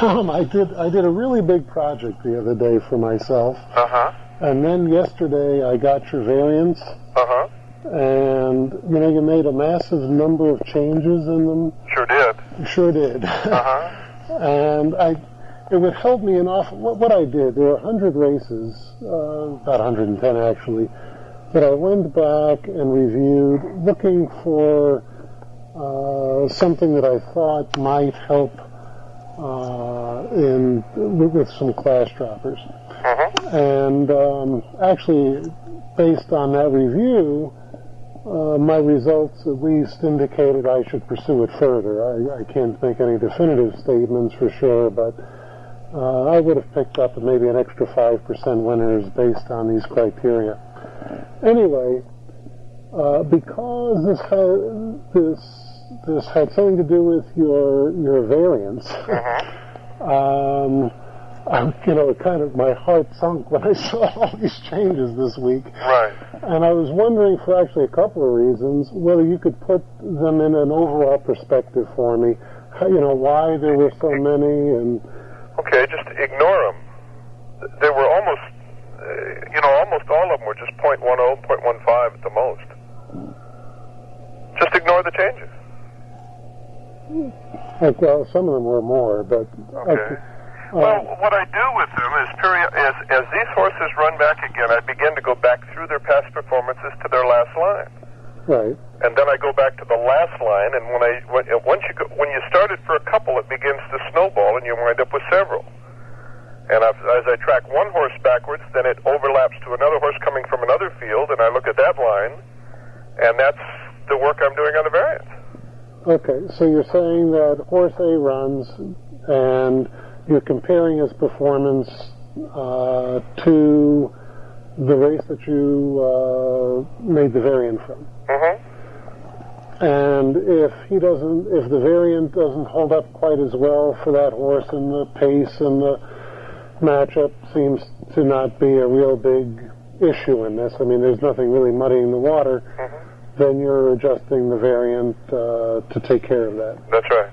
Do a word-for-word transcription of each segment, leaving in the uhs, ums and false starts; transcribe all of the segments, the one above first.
Um, I did I did a really big project the other day for myself. Uh-huh. And then yesterday I got your variants. Uh-huh. And, you know, you made a massive number of changes in them. Sure did. Sure did. Uh-huh. And I, it would help me an awful, what, what I did, there were one hundred races, uh, about one hundred ten actually, that I went back and reviewed looking for uh, something that I thought might help uh, in with, with some class droppers. Uh-huh. And um, actually, based on that review, uh, my results at least indicated I should pursue it further. I, I can't make any definitive statements for sure, but uh, I would have picked up maybe an extra five percent winners based on these criteria. Anyway, uh, because this had, this this had something to do with your your variance, Uh-huh. um, I, you know, kind of my heart sunk when I saw all these changes this week. Right. And I was wondering for actually a couple of reasons whether you could put them in an overall perspective for me. How, you know, why there were so many and. Okay, just ignore them. They were almost, uh, you know, almost all of them were just zero point one zero, zero point one five at the most. Just ignore the changes. Like, well, some of them were more, but. Okay. Uh, Well, what I do with them is, period, as, as these horses run back again, I begin to go back through their past performances to their last line. Right. And then I go back to the last line, and when I when, once you go, when you started for a couple, it begins to snowball, and you wind up with several. And I've, as I track one horse backwards, then it overlaps to another horse coming from another field, and I look at that line, and that's the work I'm doing on the variants. Okay, so you're saying that horse A runs, and you're comparing his performance uh, to the race that you uh, made the variant from. Mm-hmm. And if he doesn't, if the variant doesn't hold up quite as well for that horse, and the pace and the matchup seems to not be a real big issue in this, I mean, there's nothing really muddying the water, Mm-hmm. then you're adjusting the variant uh, to take care of that. That's right.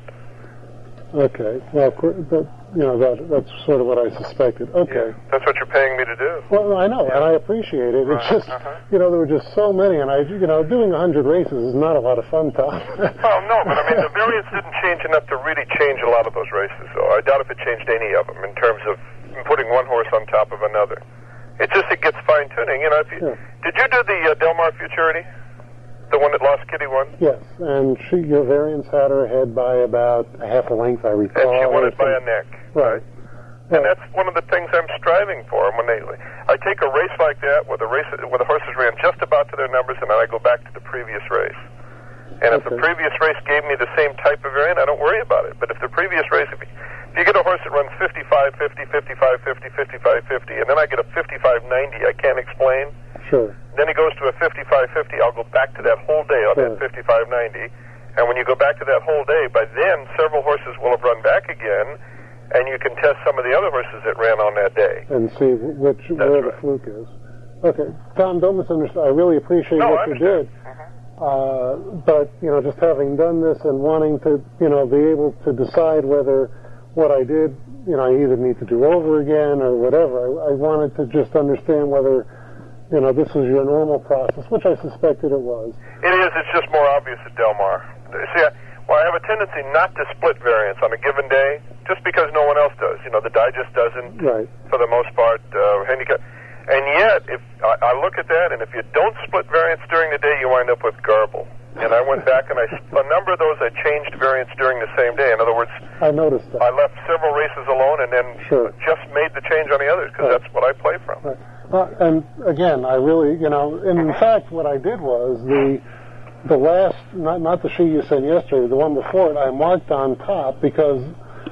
Okay. Well, but, you know, that that's sort of what I suspected. Okay. Yeah, that's what you're paying me to do. Well, I know, and I appreciate it. It's Right. just, Uh-huh. you know, there were just so many, and I, you know, doing a hundred races is not a lot of fun, Tom. Well, no, but I mean, the variants didn't change enough to really change a lot of those races, so I doubt if it changed any of them in terms of putting one horse on top of another. It just, it gets fine-tuning. You know, if you, Yeah. did you do the uh, Del Mar Futurity? The one that Lost Kitty won? Yes, and she, your variance had her ahead by about a half a length, I recall. And she won or it by a something. neck. Right. And Yeah. that's one of the things I'm striving for. When they, I take a race like that where the race, where the horses ran just about to their numbers, and then I go back to the previous race. And if the Okay. previous race gave me the same type of variant, I don't worry about it. But if the previous race, if you, if you get a horse that runs fifty-five fifty, fifty-five fifty, fifty-five fifty, and then I get a fifty-five ninety, I can't explain. Sure. Then he goes to a fifty-five fifty, I'll go back to that whole day on Sure. that fifty-five ninety. And when you go back to that whole day, by then several horses will have run back again, and you can test some of the other horses that ran on that day. And see which where the right. fluke is. Okay. Tom, don't misunderstand. I really appreciate No, what I you did. understand. Uh, but, you know, just having done this and wanting to, you know, be able to decide whether what I did, you know, I either need to do over again or whatever, I, I wanted to just understand whether, you know, this was your normal process, which I suspected it was. It is. It's just more obvious at Del Mar. See, I, well, I have a tendency not to split variants on a given day, just because no one else does. You know, the digest doesn't, Right. for the most part, uh, handicap. And yet, if I, I look at that, and if you don't split variants during the day, you wind up with garble. And I went back, and I a number of those I changed variants during the same day. In other words, I noticed that. I left several races alone, and then Sure. just made the change on the others because Right. that's what I play from. Right. Uh, and again, I really, you know, and in fact, what I did was the the last, not not the sheet you sent yesterday, the one before it, I marked on top because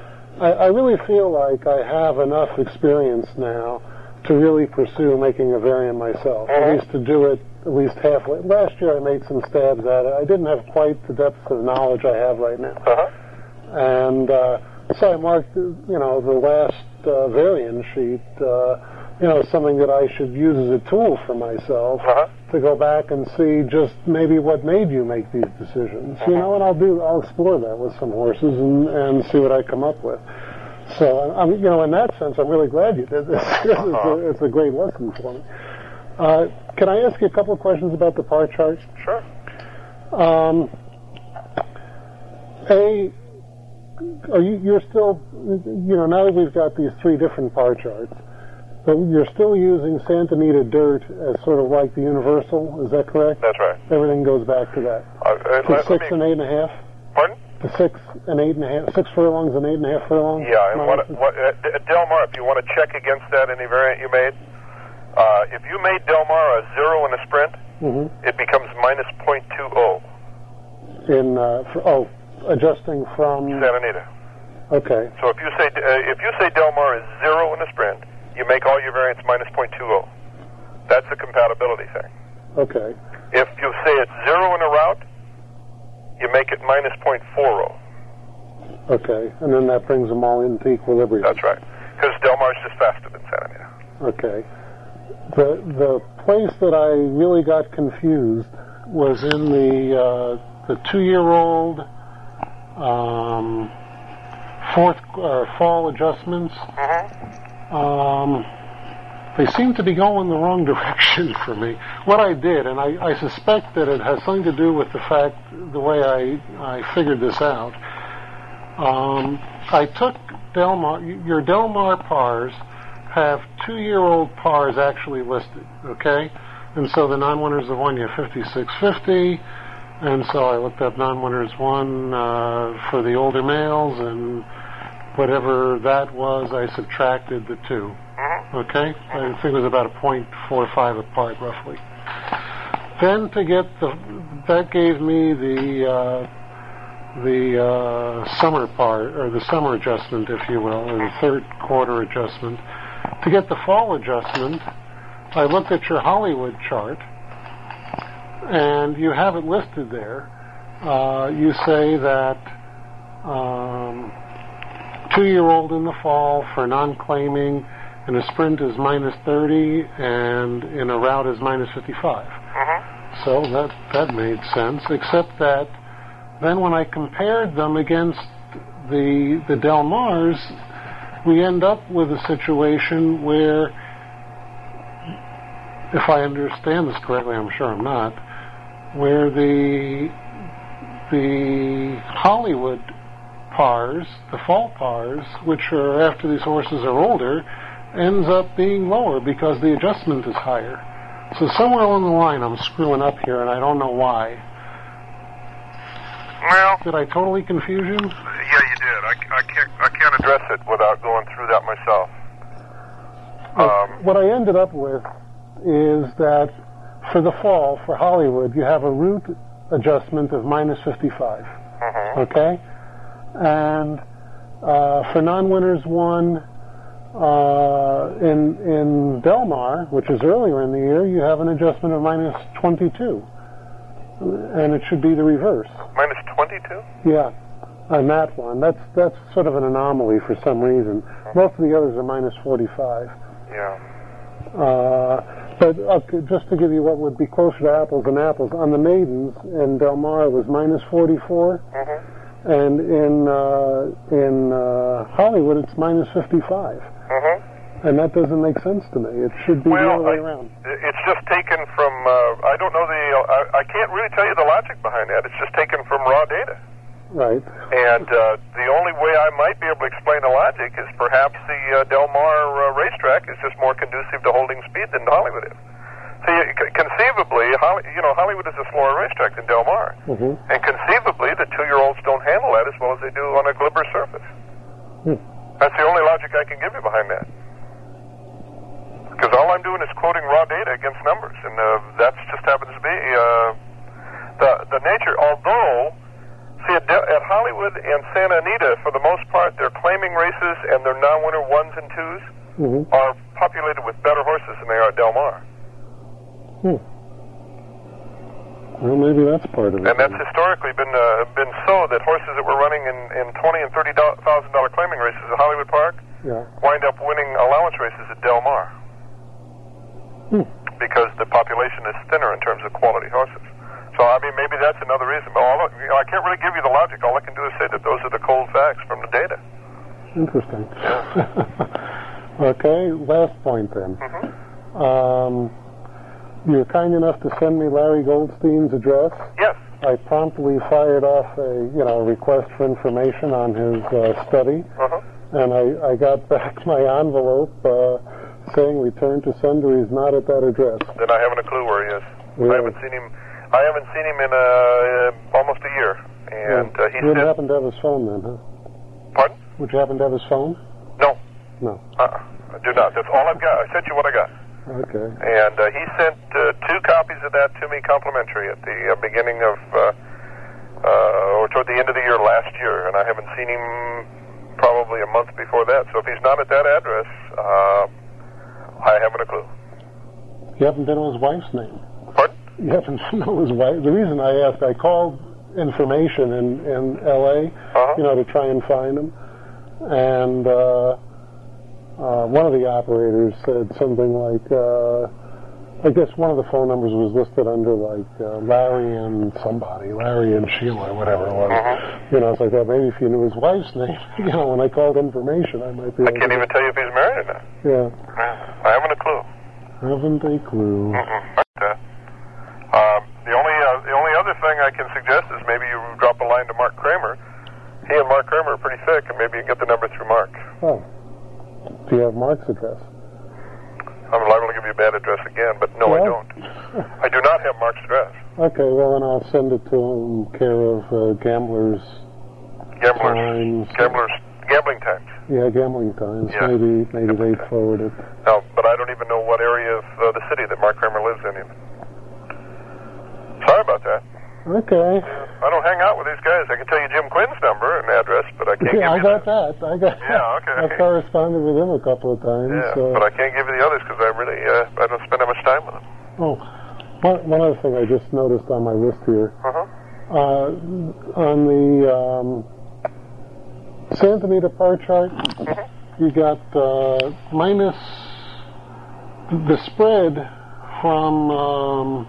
I, I really feel like I have enough experience now to really pursue making a variant myself, Mm-hmm. at least to do it at least halfway. Last year I made some stabs at it. I didn't have quite the depth of knowledge I have right now. Uh-huh. And uh, so I marked, you know, the last uh, variant sheet, uh, you know, something that I should use as a tool for myself Uh-huh. to go back and see just maybe what made you make these decisions, you know, and I'll do, I'll explore that with some horses and, and see what I come up with. So, I'm, you know, in that sense, I'm really glad you did this. It's, Uh-huh. a, it's a great lesson for me. Uh, can I ask you a couple of questions about the par chart? Sure. Um, a, are you, you're still, you know, now that we've got these three different par charts, but you're still using Santa Anita dirt as sort of like the universal, is that correct? That's right. Everything goes back to that. Uh, uh, To let, six let me, and eight and a half? Pardon? To six and eight and a half, six furlongs and eight and a half furlongs? Yeah, and what, what, uh, Del Mar, if you want to check against that, any variant you made, uh, if you made Del Mar a zero in a sprint, Mm-hmm. it becomes minus point two oh. In, uh, for, oh, adjusting from... Santa Anita. Okay, So if you say uh, if you say Del Mar is zero in a sprint, you make all your variants minus point two oh. That's a compatibility thing. okay, If you say it's zero in a route, you make it minus point four oh. okay. And then that brings them all into equilibrium. That's right. Because Del Mar's just faster than Santa Anita. Okay. The the place that I really got confused was in the uh, the two-year-old um, fourth uh, fall adjustments. Mm-hmm. Um, they seem to be going the wrong direction for me. What I did, and I, I suspect that it has something to do with the fact, the way I, I figured this out. Um, I took Del Mar, your Del Mar pars have two-year-old pars actually listed, okay? And so the non-winners of one, you have fifty-six fifty, and so I looked up non-winners one uh, for the older males, and whatever that was, I subtracted the two, Mm-hmm. okay? I think it was about a point four five apart, roughly. Then to get the, that gave me the, uh, the uh, summer part, or the summer adjustment, if you will, or the third quarter adjustment. To get the fall adjustment, I looked at your Hollywood chart, and you have it listed there. Uh, you say that um, two-year-old in the fall for non-claiming, and a sprint is minus thirty, and in a route is minus fifty-five. Mm-hmm. So that, that made sense, except that then when I compared them against the the Del Mars, we end up with a situation where, if I understand this correctly, I'm sure I'm not, where the the Hollywood pars, the fall pars, which are after these horses are older, ends up being lower because the adjustment is higher. So somewhere along the line I'm screwing up here, and I don't know why. Well, Did I totally confuse you? yeah, you did. I, I can't I can't address it without going through that myself. Um, What I ended up with is that for the fall, for Hollywood, you have a route adjustment of minus fifty-five. mhm. Okay? And uh, for non-winners one, uh, in, in Del Mar, which is earlier in the year, you have an adjustment of minus twenty-two. And it should be the reverse. Minus twenty-two? Yeah, on that one. That's that's sort of an anomaly for some reason. Most of the others are minus forty-five. Yeah. Uh, but okay, just to give you what would be closer to apples and apples, on the maidens in Del Mar it was minus forty-four, Mm-hmm. and in uh, in uh, Hollywood it's minus fifty-five. Mm-hmm. And that doesn't make sense to me. It should be Well, the other way I- around. It's just taken from, uh, I don't know the, uh, I, I can't really tell you the logic behind that. It's just taken from raw data. Right. And uh, the only way I might be able to explain the logic is perhaps the uh, Del Mar uh, racetrack is just more conducive to holding speed than Hollywood is. See, c- conceivably, Holly, you know, Hollywood is a slower racetrack than Del Mar. Mm-hmm. And conceivably, the two-year-olds don't handle that as well as they do on a glibber surface. Hmm. That's the only logic I can give you behind that. Because all I'm doing is quoting raw data against numbers, and uh, that just happens to be uh, the the nature. Although, see, at, De- at Hollywood and Santa Anita, for the most part, their claiming races and their non-winner ones and twos Mm-hmm. are populated with better horses than they are at Del Mar. Hmm. Well, maybe that's part of it. And that's then. historically been uh, been so that horses that were running in, in twenty and thirty thousand dollar claiming races at Hollywood Park Yeah. wind up winning allowance races at Del Mar. Hmm. Because the population is thinner in terms of quality horses. So, I mean, maybe that's another reason. But all, you know, I can't really give you the logic. All I can do is say that those are the cold facts from the data. interesting. Okay, last point then. Mm-hmm. Um, you're kind enough to send me Larry Goldstein's address. Yes. I promptly fired off a, you know, request for information on his uh, study, Uh-huh. and I, I got back my envelope uh, saying return to sender. He's not at that address. Then I haven't a clue where he is. Really? I haven't seen him. I haven't seen him in uh, uh, almost a year, and uh, he you wouldn't said. happen to have his phone then, huh? Pardon? Would you happen to have his phone? No. No. Uh-uh. I do not. That's all I've got. I sent you what I got. Okay. And uh, he sent uh, two copies of that to me complimentary at the uh, beginning of, uh, uh, or toward the end of the year last year, and I haven't seen him probably a month before that. So if he's not at that address, uh, I haven't a clue. You happen to know his wife's name? Pardon? You happen to know his wife? The reason I asked, I called information in, in L A, Uh-huh. you know, to try and find him, and uh, uh, one of the operators said something like, uh, I guess one of the phone numbers was listed under like uh, Larry and somebody, Larry and Sheila, or whatever it was. Uh-huh. You know, I was like, well, maybe if you knew his wife's name, you know, when I called information, I might be I able can't to... even tell you if he's married or not. Yeah. I haven't a clue. Haven't a clue. Mm-mm. Um, the only uh, the only other thing I can suggest is maybe you drop a line to Mark Kramer. He and Mark Kramer are pretty thick, and maybe you can get the number through Mark. Oh. Do you have Mark's address? I'm liable to give you a bad address again, but no, Well. I don't. I do not have Mark's address. Okay, well, then I'll send it to him, care of uh, Gamblers Gamblers, Times. gamblers, gambling times. Yeah, Gambling Times. Yeah. Maybe maybe Gambling they Times. forward it. No, but I don't even know what area of uh, the city that Mark Kramer lives in. Even. Sorry about that. Okay. I don't hang out with these guys. I can tell you Jim Quinn's number and address, but I can't Yeah, I give you got that. I got. Yeah, okay. I corresponded with him a couple of times. Yeah, so. but I can't give you the others because I really uh, I don't spend that much time with them. Oh, one, one other thing I just noticed on my list here. Uh-huh. Uh, on the um, Santa Anita bar chart, Mm-hmm. you got uh, minus the spread from. Um,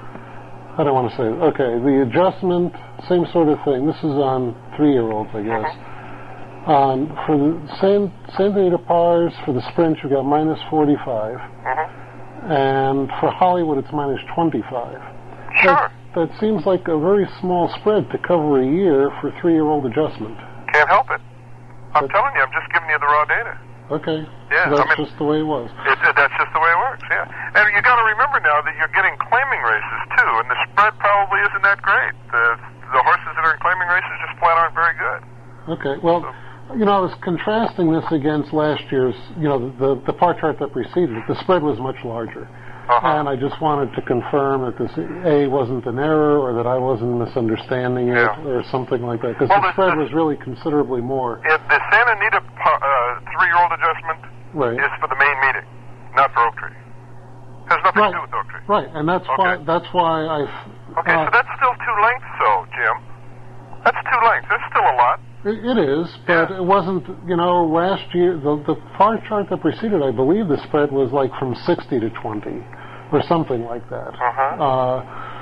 I don't want to say it. Okay, the adjustment, same sort of thing. This is on three-year-olds, I guess. Mm-hmm. Um, for the San, Santa Anita Pars, for the Sprint, you got minus forty-five. Mm-hmm. And for Hollywood, it's minus twenty-five. Sure. That, that seems like a very small spread to cover a year for three-year-old adjustment. Can't help it. I'm But- telling you, I'm just giving you the raw data. Okay. Yeah, So I that's mean- just the way it was. It, it, that's just the way it works, yeah. And you got to remember now that you're getting claiming races, too, and the spread probably isn't that great. The, the horses that are in claiming races just flat aren't very good. Okay. Well, you know, I was contrasting this against last year's, you know, the, the bar chart that preceded it. The spread was much larger. Uh-huh. And I just wanted to confirm that this, A, wasn't an error or that I wasn't misunderstanding it Yeah. or something like that. Because Well, the the- spread the- was really considerably more. It, the Santa Anita uh, three-year-old adjustment Right. is for the main meeting, not for Oak Tree. Has nothing Right. to do with Oak Tree. Right. And that's why, Okay. that's why I... Okay, uh, so that's still two lengths, though, Jim. That's two lengths. That's still a lot. It it is, but Yeah. it wasn't, you know, last year, the, the bar chart that preceded, I believe the spread was like from sixty to twenty, or something like that. Uh-huh. Uh,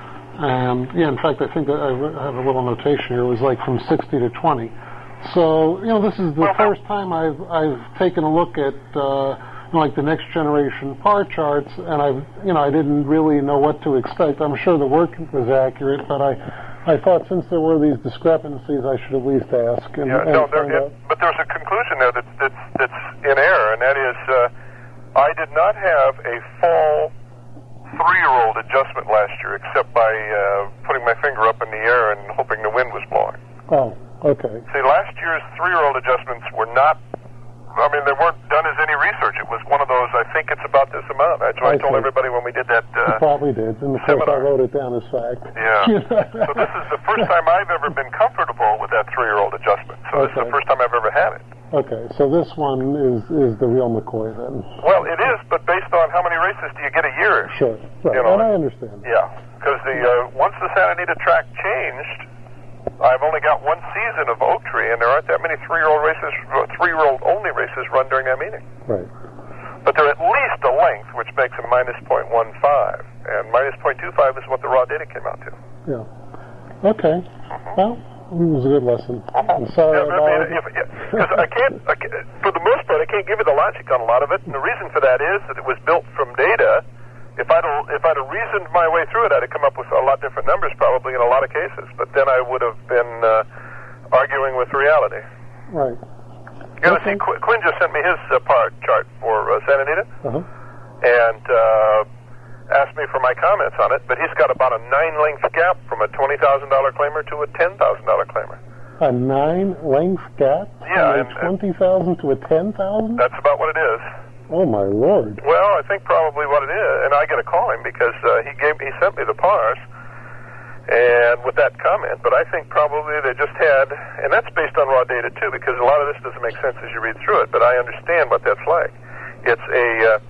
and, yeah, in fact, I think that I have a little notation here, it was like from sixty to twenty. So, you know, this is the Well, first time I've, I've taken a look at, uh, you know, like the next generation bar charts, and I've, you know, I didn't really know what to expect. I'm sure the work was accurate, but I, I thought since there were these discrepancies, I should at least ask. And, Yeah, and no, there, find it, out. but there's a conclusion there that's, that's, that's in error, and that is uh, I did not have a full three-year-old adjustment last year except by uh, putting my finger up in the air and hoping the wind was blowing. Oh, okay. See, last year's three-year-old adjustments were not, I mean, they weren't done as any research. It was one of those, I think it's about this amount. That's what I, I told see. everybody when we did that. You Uh, probably did. And of course, I seminar. wrote it down as fact. Yeah. So this is the first time I've ever been comfortable with that three-year-old adjustment. So this is Okay. the first time I've ever had it. Okay, so this one is, is the real McCoy then. Well, it is, but based on how many races do you get a year? Sure. Right. You know, and I understand. Yeah, because the uh, once the Santa Anita track changed, I've only got one season of Oak Tree, and there aren't that many three-year-old races, three-year-old only races run during that meeting. Right. But they're at least a length, which makes them minus point one five, and minus point two five is what the raw data came out to. Yeah. Okay. Mm-hmm. Well, it was a good lesson. I'm sorry yeah, about it. Because I can't, I can't, for the most part, I can't give you the logic on a lot of it, and the reason for that is that it was built from data. If I'd if I'd have reasoned my way through it, I'd have come up with a lot different numbers, probably in a lot of cases. But then I would have been uh, arguing with reality. Right. You know, Okay. see, Qu- Quinn just sent me his uh, par chart for uh, Santa Anita, Uh-huh. and uh, asked me for my comments on it. But he's got about a nine-length gap from a twenty thousand dollar claimer to a ten thousand dollar claimer. A nine-length gap? Yeah, From a and- twenty thousand to a ten thousand? That's about what it is. Oh, my Lord. Well, I think probably what it is, and I got to call him because uh, he gave he sent me the pars, and with that comment. But I think probably they just had, and that's based on raw data too, because a lot of this doesn't make sense as you read through it. But I understand what that's like. It's a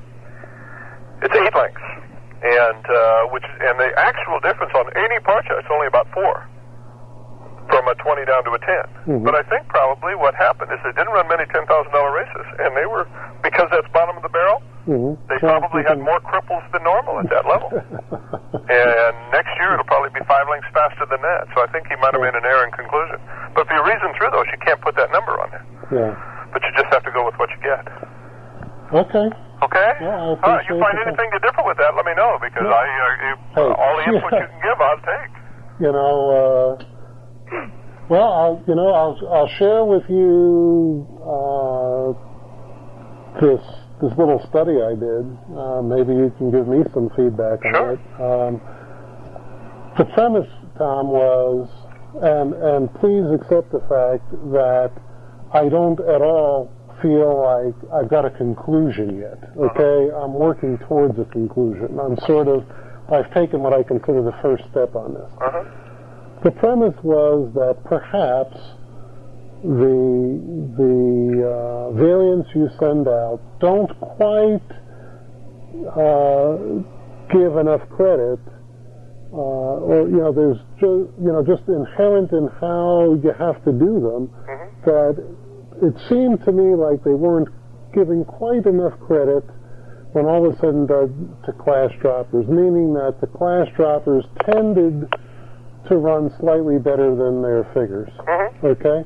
uh, it's eight lengths, and uh, which and the actual difference on any par chart is only about four, from a twenty down to a ten. Mm-hmm. But I think probably what happened is they didn't run many ten thousand dollar races, and they were, because that's bottom of the barrel, Mm-hmm. they Well, probably you had can- more cripples than normal at that level. And next year it'll probably be five lengths faster than that. So I think he might have made an error in conclusion. But if you reason through those, you can't put that number on there. Yeah. But you just have to go with what you get. Okay. Okay? Yeah, I All right, appreciate you find the- anything to differ with that, let me know, because Yeah. I uh, you, Hey. all the input Yeah. you can give, I'll take. You know, uh, well, I'll, you know, I'll, I'll share with you uh, this this little study I did. Uh, maybe you can give me some feedback on Sure. it. Um, the premise, Tom, was, and and please accept the fact that I don't at all feel like I've got a conclusion yet. Okay, uh-huh. I'm working towards a conclusion. I'm sort of, I've taken what I consider the first step on this. Uh-huh. The premise was that perhaps the the uh, variants you send out don't quite uh, give enough credit, uh, or you know, there's ju- you know just inherent in how you have to do them, Mm-hmm. that it seemed to me like they weren't giving quite enough credit when all was said and done to class droppers, meaning that the class droppers tended to run slightly better than their figures. Mm-hmm. Okay?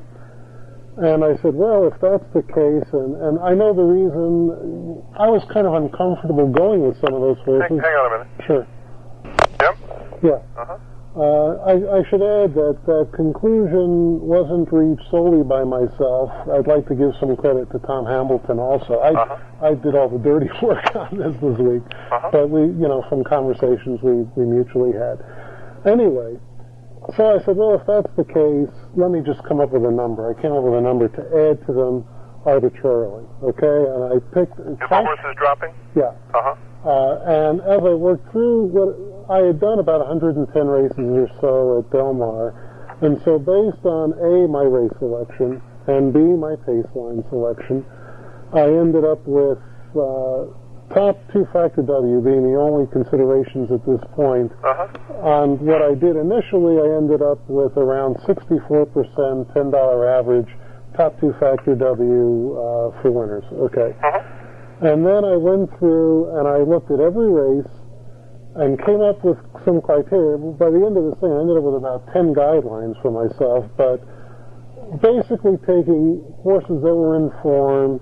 And I said, well, if that's the case, and, and I know the reason, I was kind of uncomfortable going with some of those Hang, horses. hang on a minute. Sure. Yep. Yeah. Uh-huh. Uh, I, I should add that that conclusion wasn't reached solely by myself. I'd like to give some credit to Tom Hamilton also. I, Uh-huh. I did all the dirty work on this this week, Uh-huh. but we, you know, from conversations we, we mutually had. Anyway, so I said, well, if that's the case, let me just come up with a number. I came up with a number to add to them arbitrarily, okay? And I picked... If the horse is dropping? Yeah. Uh-huh. Uh, and as I worked through what I had done about one hundred ten races or so at Del Mar, and so based on A, my race selection, and B, my pace line selection, I ended up with uh, top two-factor W being the only considerations at this point. Uh-huh. On what I did initially, I ended up with around sixty-four percent ten dollar average top two-factor W uh, for winners. Okay. Uh-huh. And then I went through and I looked at every race and came up with some criteria. By the end of this thing, I ended up with about ten guidelines for myself, but basically taking horses that were in form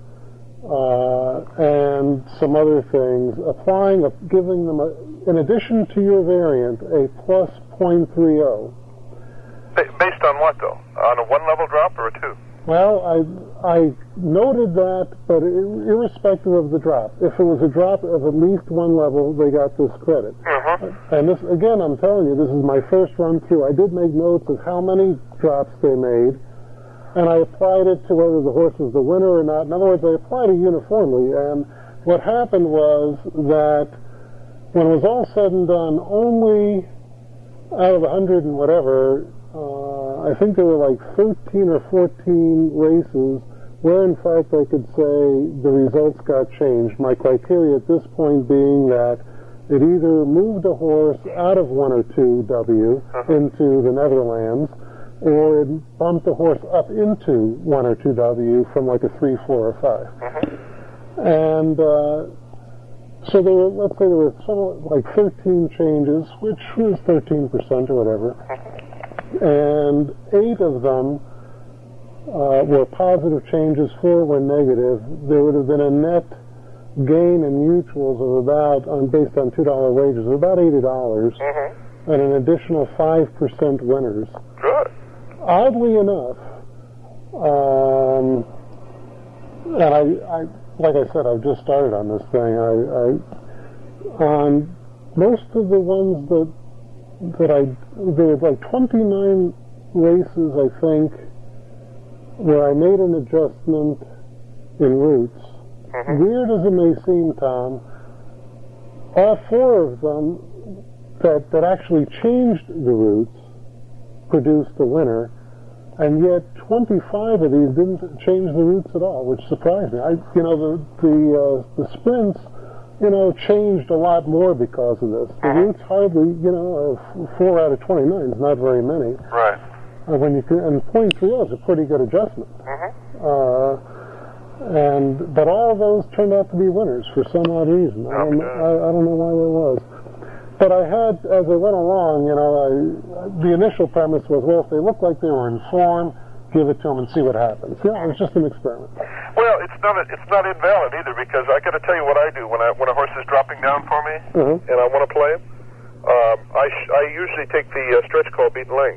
uh, and some other things, applying, a, giving them, a, in addition to your variant, a plus zero point three zero. Ba- based on what, though? On a one-level drop or a two? Well, I I noted that, but irrespective of the drop, if it was a drop of at least one level, they got this credit. Uh-huh. And this, again, I'm telling you, this is my first run through. I did make notes of how many drops they made, and I applied it to whether the horse was the winner or not. In other words, I applied it uniformly, and what happened was that when it was all said and done, only out of a hundred and whatever, Uh, I think there were like thirteen or fourteen races where, in fact, I could say the results got changed. My criteria at this point being that it either moved a horse out of one or two W uh-huh. into the Netherlands, or it bumped a horse up into one or two W from like a three, four, or five. Uh-huh. And uh, so there were, let's say there were some, like thirteen changes, which was thirteen percent or whatever. Uh-huh. and eight of them uh, were positive changes, four were negative. There would have been a net gain in mutuals of about, on, based on two dollar wages, of about eighty dollars, mm-hmm. and an additional five percent winners. Good. Oddly enough, um, and I, I, like I said, I've just started on this thing. I, I, on most of the ones that that I, there were like twenty-nine races, I think, where I made an adjustment in routes. Mm-hmm. Weird as it may seem, Tom, all four of them that, that actually changed the routes produced a winner, and yet twenty-five of these didn't change the routes at all, which surprised me. I, you know, the the, uh, the sprints, you know, changed a lot more because of this. The routes hardly, you know, uh, four out of twenty-nine is not very many. Right. Uh, when you can, and point three oh is a pretty good adjustment. Mm-hmm. Uh, and but all of those turned out to be winners for some odd reason. I don't, know, I, I don't know why that was. But I had, as I went along, you know, I, the initial premise was, well, if they look like they were in form, give it to them and see what happens. Yeah, it was just an experiment. Well, it's not a, it's not invalid either, because I got to tell you what I do when I when a horse is dropping down for me, mm-hmm. and I want to play him. Um, I sh- I usually take the uh, stretch call beaten length.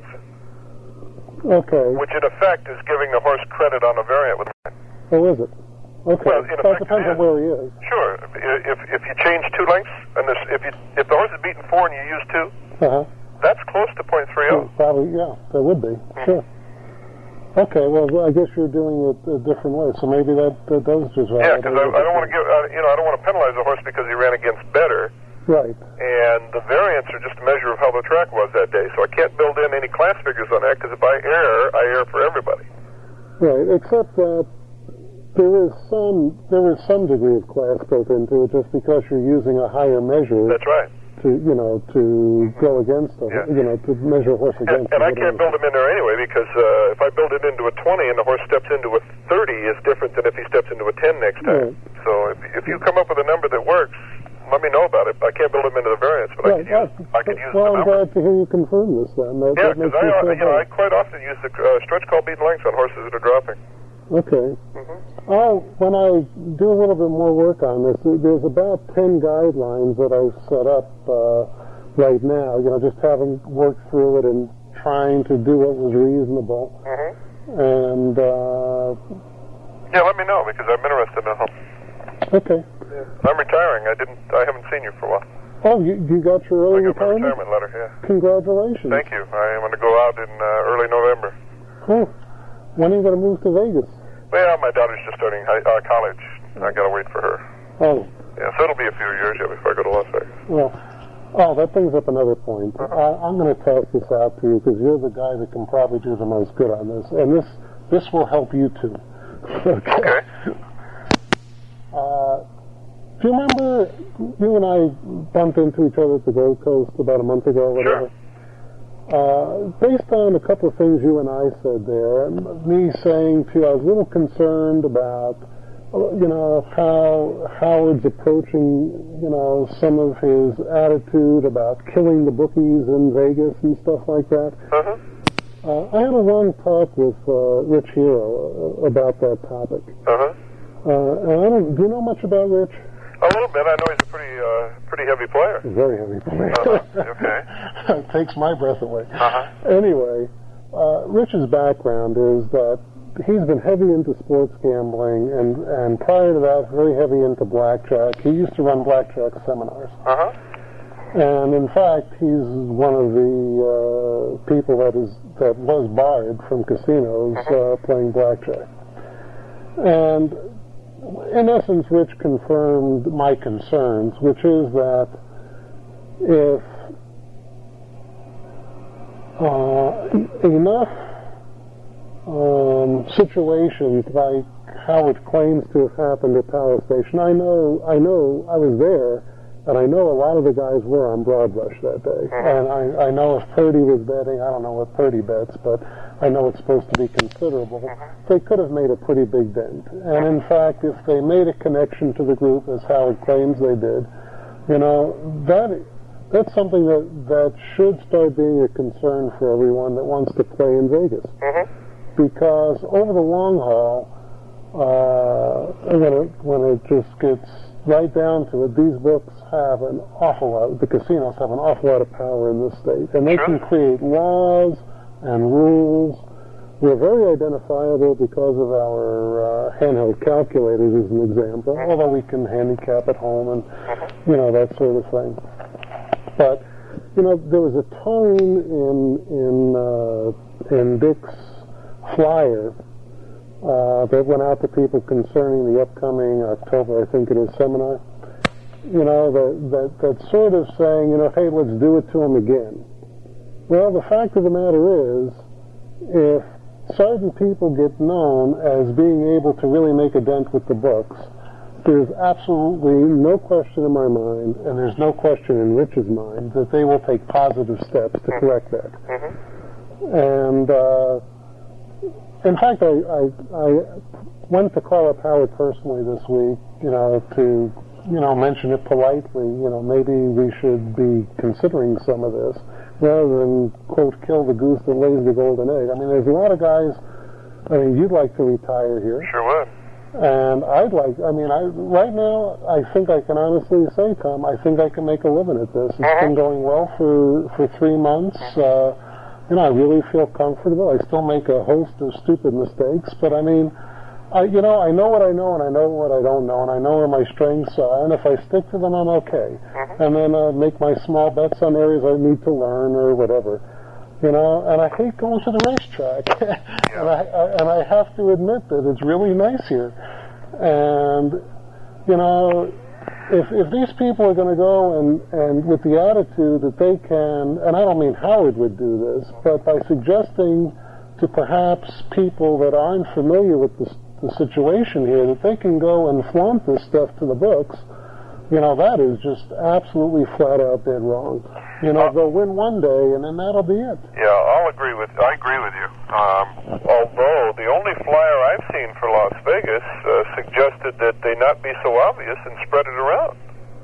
Okay. Which in effect is giving the horse credit on a variant with mine. Oh, is it? Okay. Well, in so it depends on where he is. Sure. If if you change two lengths, and this, if you if the horse is beaten four and you use two, uh-huh. that's close to point three oh. Probably, yeah, that would be. Mm-hmm. Sure. Okay, well, I guess you're doing it a different way, so maybe that, that does just validate. Yeah, because I, I don't want to give, uh, you know, I don't want to penalize the horse because he ran against better. Right. And the variants are just a measure of how the track was that day, so I can't build in any class figures on that, because if I err, I err for everybody. Right, except that there is some there is some degree of class built into it, just because you're using a higher measure. That's right. To you know to mm-hmm. go against a, yeah. you know to measure a horse against. And, and I can't build him in there anyway, because uh, if I build it into a twenty and the horse steps into a thirty, is different than if he steps into a ten next time. Right. So if if you come up with a number that works, let me know about it. I can't build them into the variants, but right. I could use, I could use well, the I'm glad to hear you confirm this then. That, yeah, because I, uh, you know, I quite often use the uh, stretch call beaten lengths on horses that are dropping. Okay. Mm-hmm. Oh, when I do a little bit more work on this, there's about ten guidelines that I've set up uh, right now. You know, just having worked through it and trying to do what was reasonable. Mm-hmm. And uh, yeah, let me know, because I'm interested in it. Okay. Yeah. I'm retiring. I didn't. I haven't seen you for a while. Oh, you, you got your early I got retirement? my retirement letter. Yeah. Congratulations. Thank you. I am going to go out in uh, early November. Oh, when are you going to move to Vegas? Well, my daughter's just starting high, uh, college. I got to wait for her. Oh. Yeah, so it'll be a few years yet before I go to Las Vegas. Well, oh, that brings up another point. Uh-huh. I, I'm going to toss this out to you, because you're the guy that can probably do the most good on this, and this this will help you too. Okay. Okay. Uh, do you remember you and I bumped into each other at the Gold Coast about a month ago or whatever? Sure. Uh, based on a couple of things you and I said there, me saying to you I was a little concerned about, you know, how Howard's approaching, you know, some of his attitude about killing the bookies in Vegas and stuff like that. Uh-huh. Uh, I had a long talk with uh, Rich Hero uh, about that topic. Uh-huh. Uh, and I don't, do you know much about Rich? A little bit. I know he's a pretty, uh, pretty heavy player. Very heavy player. Uh-huh. Okay. Takes my breath away. Uh-huh. Anyway, uh, Rich's background is that he's been heavy into sports gambling, and, and prior to that, very heavy into blackjack. He used to run blackjack seminars. Uh-huh. And in fact, he's one of the uh, people that is that was barred from casinos uh-huh. uh, playing blackjack. And in essence, Rich confirmed my concerns, which is that if uh, enough um, situations like how it claims to have happened at Palace Station, I know, I know, I was there, and I know a lot of the guys were on Broad Rush that day. And I, I know if Purdy was betting, I don't know what Purdy bets, but I know it's supposed to be considerable. They could have made a pretty big dent. And in fact, if they made a connection to the group, as Howard claims they did, you know, that that's something that, that should start being a concern for everyone that wants to play in Vegas. Mm-hmm. Because over the long haul, uh, when, it, when it just gets right down to it, these books have an awful lot, the casinos have an awful lot of power in this state. And they Sure. can create laws and rules. We're very identifiable because of our uh, handheld calculators, as an example, Mm-hmm. although we can handicap at home and, Mm-hmm. you know, that sort of thing. But, you know, there was a tone in, in, uh, in Dick's flyer uh, that went out to people concerning the upcoming October, I think it is, seminar. You know, that, that, that sort of saying, you know, hey, let's do it to them again. Well, the fact of the matter is, if certain people get known as being able to really make a dent with the books, there's absolutely no question in my mind, and there's no question in Rich's mind, that they will take positive steps to correct that. Mm-hmm. And, uh, in fact, I, I, I went to call up Howard personally this week, you know, to, you know, mention it politely, you know, maybe we should be considering some of this, rather than, quote, kill the goose that lays the golden egg. I mean, there's a lot of guys, I mean, you'd like to retire here. Sure would. And I'd like, I mean, I right now, I think I can honestly say, Tom, I think I can make a living at this. It's Mm-hmm. been going well for, for three months. Uh, you know, I really feel comfortable. I still make a host of stupid mistakes, but I mean, I, you know, I know what I know and I know what I don't know, and I know where my strengths are, and if I stick to them, I'm okay. Mm-hmm. And then uh, make my small bets on areas I need to learn or whatever. You know, and I hate going to the racetrack. Yeah. and, I, I, and I have to admit that it's really nice here. And, you know, if if these people are going to go and, and with the attitude that they can, and I don't mean Howard would do this, but by suggesting to perhaps people that aren't familiar with the, the situation here that they can go and flaunt this stuff to the books, you know, that is just absolutely flat out dead wrong. You know, Uh, they'll win one day, and then that'll be it. Yeah, I'll agree with. I agree with you. Um, although the only flyer I've seen for Las Vegas uh, suggested that they not be so obvious and spread it around.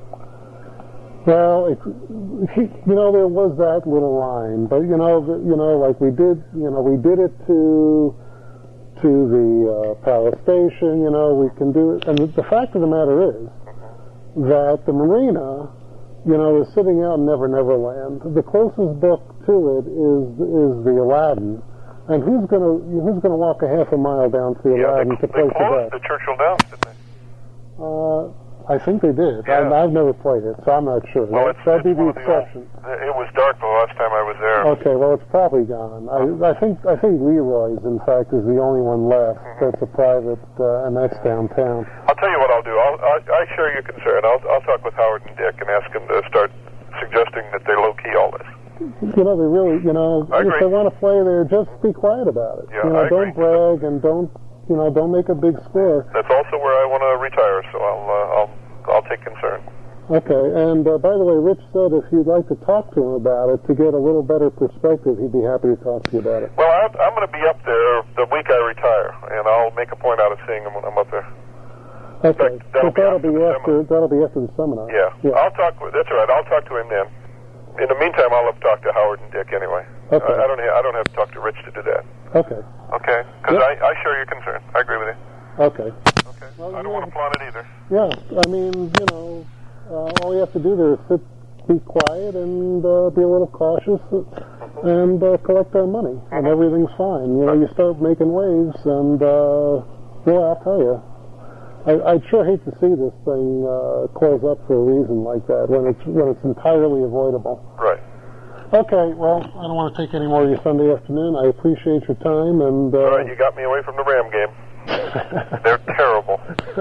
Well, it, you know, there was that little line, but you know, the, you know, like we did, you know, we did it to to the uh, Palace Station. You know, we can do it, and the, the fact of the matter is that the marina, you know, is sitting out in Never Never Land. The closest book to it is is the Aladdin, and who's gonna who's gonna walk a half a mile down to the Yeah, Aladdin they, to place they a closed bet? the Churchill Downs, didn't they? Uh, I think they did. Yeah. I, I've never played it, so I'm not sure. Well, that, it's, that'd it's be one the of the old, exception. it was dark the last time I was there. Okay, well, it's probably gone. I, I think I think Leroy's, in fact, is the only one left. Mm-hmm. That's a private, uh, and that's downtown. I'll tell you what I'll do. I'll, I, I share your concern. I'll, I'll talk with Howard and Dick and ask them to start suggesting that they low-key all this. You know, they really, you know, I if agree. they want to play there, just be quiet about it. Yeah, you know, I don't agree. brag and don't, you know, don't make a big score. That's also where I want to retire, so I'll, uh, I'll, I'll take concern. Okay, and uh, by the way, Rich said if you'd like to talk to him about it to get a little better perspective, he'd be happy to talk to you about it. Well, I, I'm going to be up there the week I retire, and I'll make a point out of seeing him when I'm up there. Okay, fact, that'll but that'll be be after the after that'll be after the seminar. Yeah. Yeah. I'll talk with. That's all right. I'll talk to him then. In the meantime, I'll have to talk to Howard and Dick anyway. Okay. I, I don't. Ha- I don't have to talk to Rich to do that. Okay. Okay. Because Yep. I, I share your concern. I agree with you. Okay. Okay. Well, I don't you want to flaunt it either. Yeah, I mean, you know, uh, all you have to do there is sit, be quiet, and uh, be a little cautious, and uh, collect our money, and everything's fine. You know, you start making waves, and uh, well, I'll tell you, I, I'd sure hate to see this thing uh, close up for a reason like that when it's when it's entirely avoidable. Right. Okay, well, I don't want to take any more of your Sunday afternoon. I appreciate your time, and uh, All right. You got me away from the Ram game. They're terrible.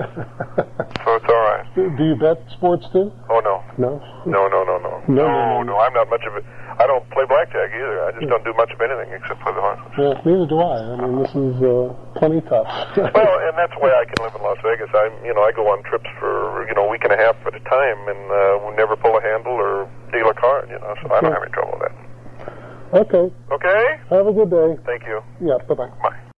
So it's all right. do, do you bet sports too? Oh no. No. No, no, no, no. No, no, no, no. I'm not much of it. I don't play blackjack either. I just don't do much of anything except play the horses. Yeah, neither do I. I mean, this is uh, plenty tough. Well, and that's why I can live in Las Vegas. I, you know, I go on trips for you know a week and a half at a time, and uh, we never pull a handle or deal a card. You know, so I don't have any trouble with that. Okay. Okay. Have a good day. Thank you. Yeah. Bye bye. Bye.